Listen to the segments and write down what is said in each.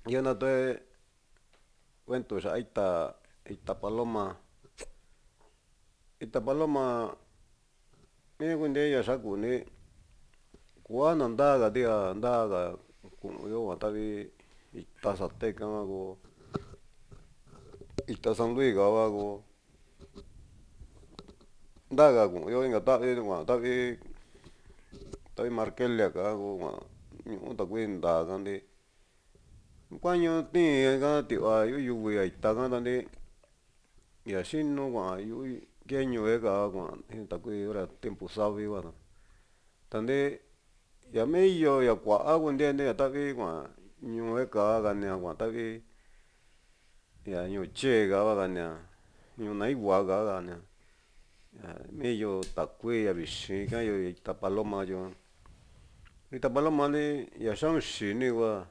yo na te cuento sa ita paloma me kunde ya sa kuni kuana ndaga yo watavi ita sateca go ita San Luis go ndaga yo inga tavi markelia ka go ñu ta kuin ndaga ndi kuaño ti ga tiwa yu yuvi ita ga tandi ya xinu gua yu keñu ga gua ta kui ora tiempo savi wa tandi ya meyo ya kua'a kuntiende ya tavi gua ñu ka gania gua tavi ya ñu che ga va gania ñu nai gua ga gania meyo ta kui ya vixi ka yo ita paloma yo ita paloma ni ya xan xini gua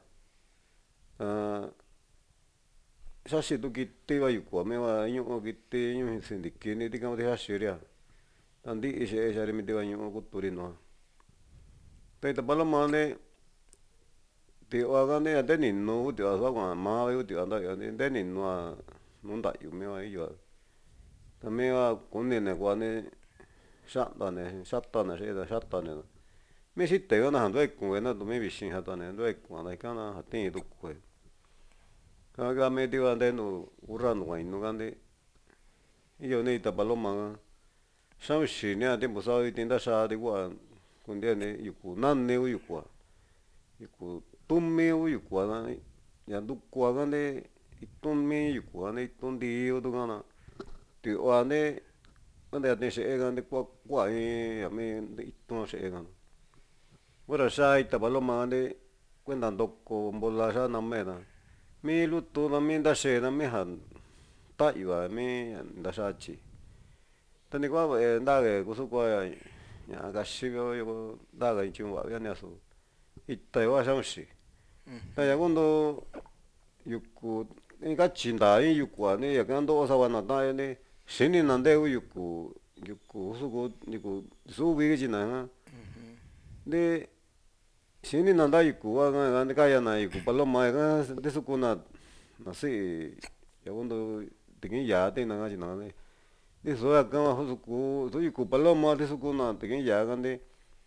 xaxi tu kiti va yukua me va ñu kiti ñu sindikini tika ti xaxiria tandi ixi xari mi tiva ñu kuturi no ta ita paloma ni tiwa ga ni ante ninu tiwa sa gua ma yu tiwa nda ante ninu nu ndayu me va iyo ta me va kunine gua ni xantane xatane xatane me xite ga na ndu ku na tu me vixi jatane ndu ku na kana jati tu ku kaga me tiva ante nu urranu gua inu ga ndi iyo ni ita paloma ga xan xinia tiempo savi tinda xa ti kua kuntiene yuku nani ku yukua yuku tumi ku yukua ya ndukua ga ndi itumi yukua ni itundi tu kana tiwa ni ante ya tin xe'e ga ndi kua in ya me itu xe'e ga ora xa ita paloma ga ndi kuenta ndoko mbola xa name ta mi lutu na mi nta xee na mi ja ta'yu mi nta xatyi tani kua ve'e ndage kusu kua ña'a kaxivio ndaga in tyun va'a ni asu ita yua xan xii ta ya kuntu yuku in katyi ntaa in yukua ni yaka ntoo sava na ta'an ni xini na ntee ku yuku suku yuku suvi kityi na ndi xini na nta yuku kua ka kaya na yuku paloma yaka ntisoku na si'i ya kuntu tikin yaa tina katyi na ntiso yaka su yuku paloma tisuku na tikin yaa ka ndi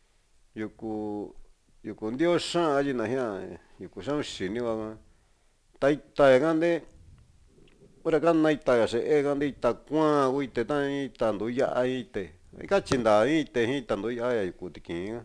yuku ntio xaan katyi na jia yuku xan xini va ta ita yaka ndi ora kana ita ya xe'e ka ndi ita kuaan ku ite ta in ita ntuya'a in ite katyi ntaa in ite jin ita ntuya'a ya yuku tikin ka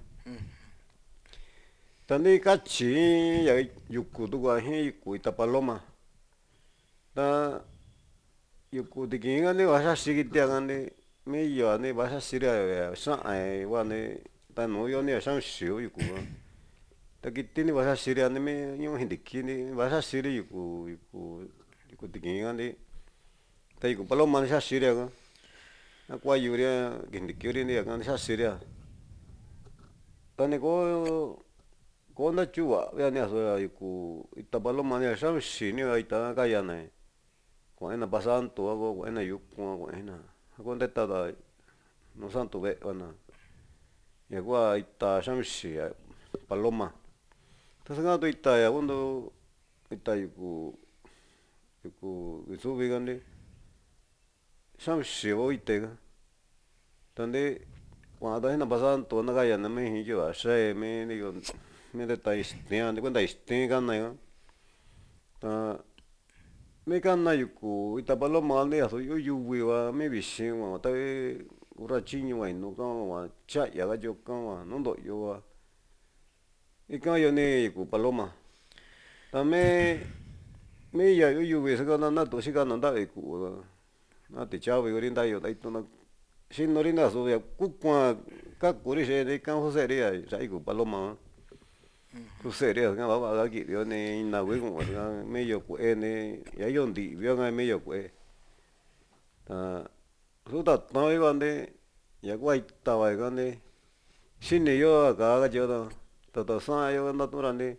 ta ndi katyi in ya yuku tukua jin yuku ita paloma ta yuku tikin ka ndi va xaxi kitia ka ndi mi iyo ni va xaxiria ya xa'an va ni ta nuu yo ni ya xan xii ku yuku ka ta kiti ni va xaxiria ni mi ñu jindiki ni va xaxiri yuku tikin ka ndi ta yuku paloma ni xaxiria ka na kuayuria kijndikiri ni yaka ni xaxiria ta ni ko nta tyu va'ia ni asu yuku ita paloma ni ya xan xini va ita ka kaya na kua'ina pa santu a ko kua'ina yuku a kua'ina a ko nteta ta nu santu ve'e va na ya kua ita xan xii paloma ta saka tu ita ya kuntu ita yuku suvi ka ndi xan xii vo ite ka ta ndi kua'a ta jina pa santu na kaya na mi jin tyiva xee mi nteta ixtia ndi kuenta ixti kana ka ta mi kana yuku ita paloma ndi asu yu yuvi va mi vixi va tavi urra tyiñu va inu ka'an va tya'ya katyi ka'an va nu nto'yo va ika iyo ni yuku paloma ta mi ya yu yuvi sakana natu xikana ntavi ku'u na tityavi kuri ntayo ta itu na xinuri ni asu ya kukua kakuri xee ni ika kuse'eri ya ya'a yuku paloma ka kuse'eri ka va'a va'a ka kivio ni ina kui ku'un ka mi iyo kue'e ni ya iyo ntivio ka mi iyo kue'e ta su tata'n vi va ndi ya kua ita va ika ndi xini yo a ka'a katyi yo ta tasa'an yo natu'un ra ndi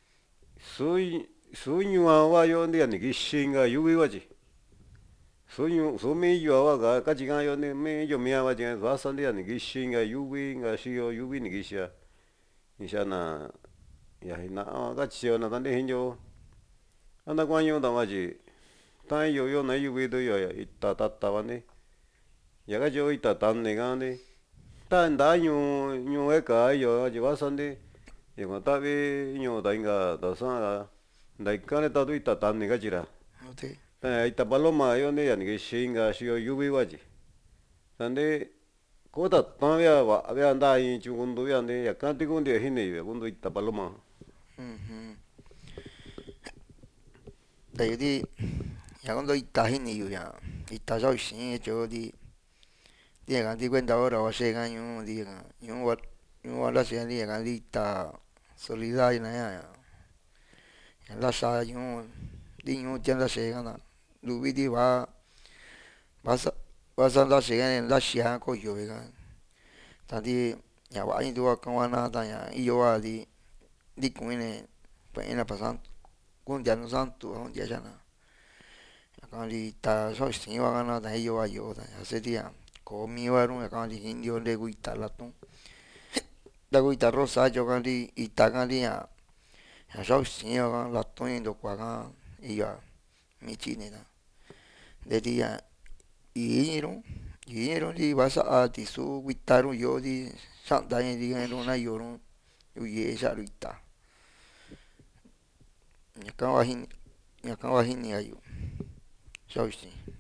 su ñu'a va yo ndi a ni kixi inka yuvi va tyi su mi iyo va katyi ka'an yo ndi mi iyo mia va tyi vasa ndi a ni kixi inka yuvi inka xiyo yuvi ni kixia ni xana ya jina'a katyi yo na ta ndi jintyo. anda guanyo da maji tan yo na yu do yo ita ta vane ya ga yo ita tan ne ga ne tan da ñu e ka yo ji va san de y con ta vi ñu da inga da sa da ka ne ta do ita tan ne ga jira Okay. ita paloma yo ne ya ni shinga shi yo yu wa ji san de ko ta tan ya va anda yin chu gun do ya ne ya kan ti gun de hin ne yo gun do ita paloma Mhm. Tại vì nhà con tôi ta hình nhiều ya, ta sao xin chỗ đi cái đi quen đâu rồi sẽ cái những đi cái những vật là sẽ đi cái đi ta solidar này ya, là sao những đi những chân là sẽ cái nào, lúc đi va va sang là sẽ cái là sẽ có nhiều cái, ta đi nhà vợ như tôi công an ta nhà yêu à đi cùng này phải là pasan cũng chẳng sang tu không chẳng na. 약간 ita so siwa na da yo ayo da sería komi waru 약간 indio le guita la ton da guita rosa yo kan ita kan ya so siwa la ton do kwa kan iya mi chine da de dia yero di basa a ti su guitaru yo di san da ni di na yo no yo ye sa ita yakan wa hin ya ayo so si